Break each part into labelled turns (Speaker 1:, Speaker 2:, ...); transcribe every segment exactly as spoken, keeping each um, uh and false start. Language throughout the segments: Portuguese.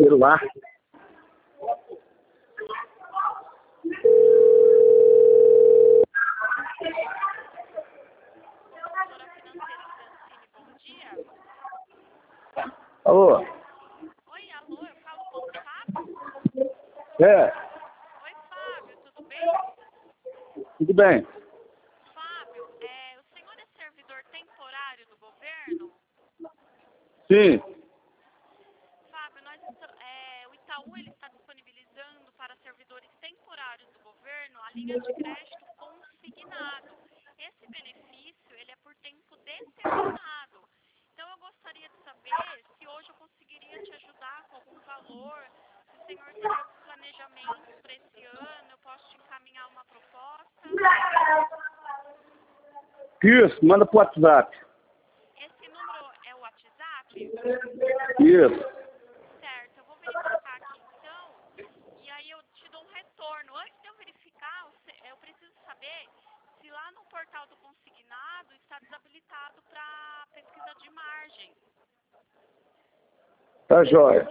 Speaker 1: celular. Alô?
Speaker 2: Oi, alô, eu falo com o Fábio?
Speaker 1: É,
Speaker 2: Oi, Fábio, tudo bem?
Speaker 1: tudo bem.
Speaker 2: Fábio, é, o senhor é servidor temporário do governo?
Speaker 1: Sim.
Speaker 2: Fábio, nós, esta- é, o Itaú ele está disponibilizando para servidores temporários do governo a linha de crédito consignado. Esse benefício ele é por tempo determinado. Então eu gostaria de saber se hoje eu conseguiria te ajudar com algum valor, se o senhor teria algum planejamento para esse ano, eu posso te encaminhar uma proposta.
Speaker 1: Isso, manda pro WhatsApp.
Speaker 2: Esse número é o WhatsApp?
Speaker 1: Isso.
Speaker 2: Certo, eu vou verificar aqui então, e aí eu te dou um retorno. Antes de eu verificar, você- eu preciso saber se lá no portal do consignado está desabilitado para pesquisa de margem.
Speaker 1: Tá jóia.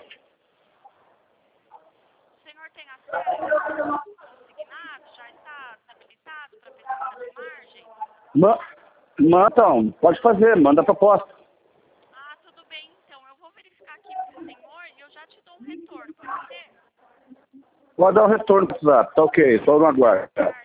Speaker 2: O senhor tem acesso ao consignado? Já está desabilitado para pesquisa de margem?
Speaker 1: Ma ma- então, pode fazer, manda a proposta.
Speaker 2: Ah, tudo bem então. Eu vou verificar aqui para o senhor e eu já te dou um retorno, pode ser?
Speaker 1: Pode dar o retorno pro WhatsApp. Tá ok, só no aguardo.